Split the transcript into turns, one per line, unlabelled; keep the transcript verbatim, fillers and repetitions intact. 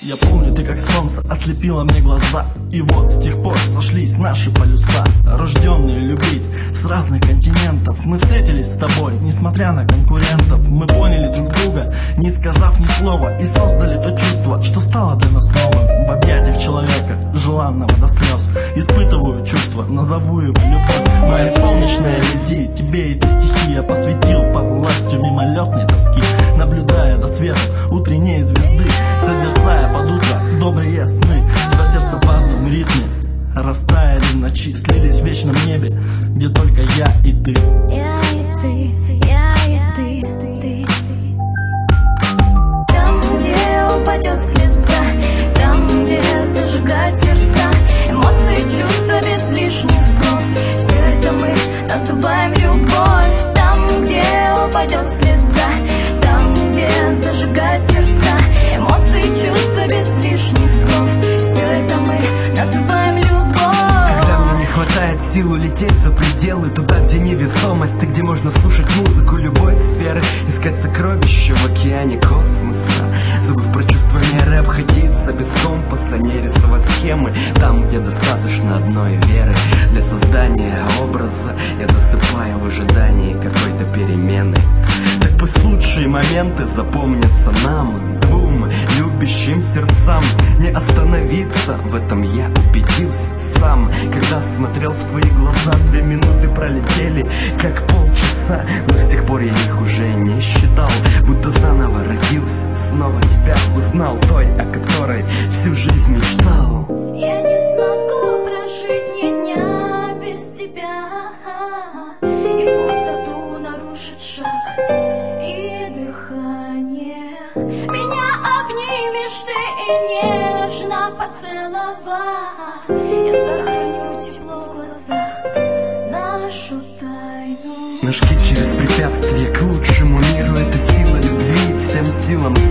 Я помню, ты как солнце ослепила мне глаза. И вот с тех пор сошлись наши полюса. Рожденные любить с разных континентов. Мы встретились с тобой, несмотря на конкурентов. Мы поняли друг друга, не сказав ни слова. И создали то чувство, что стало для нас новым. В объятиях человека, желанного до слез. Испытываю чувства, назову его любовь. Моя солнечная, леди, тебе эти стихи я посвятил под властью мимолетной тоски. Наблюдая за светом утренней звезды, созерцая под утро добрые сны. Два сердца в одном ритме растаяли в ночи, слились в вечном небе, где только я и ты.
Я и ты, я и ты, ты. Там, где упадет слеза, там, где зажигают сердца, эмоции, чувства без лишних слов. Все это мы называем любовь. Там, где упадет слеза, там, где зажигают сердца, эмоции, чувства без лишних слов. Все это мы называем любовь.
Когда мне не хватает сил улететь за пределы, туда, где невесомость, и где можно слушать музыку любой сферы, искать сокровища в океане космоса, забыв про чувства меры, обходиться без компаса, не рисовать схемы там, где достаточно одной веры. Для создания образа я засыпаю в ожидании какой-то перемены. Так пусть лучшие моменты запомнятся нам, двум любящим сердцам. Не остановиться, в этом я убедился сам, когда смотрел в твои глаза. Две минуты пролетели, как полчаса, но с тех пор я их уже не считал. Будто заново родился, снова тебя узнал, той, о которой всю жизнь мечтал.
Я не смогу прожить ни дня без тебя, и пустоту нарушит шаг и дыхание. Меня обнимешь ты и нежно поцеловав. Я сохраню тепло в глазах, нашу тайну.
Наш путь через препятствия к лучшему миру — это сила любви. Всем силам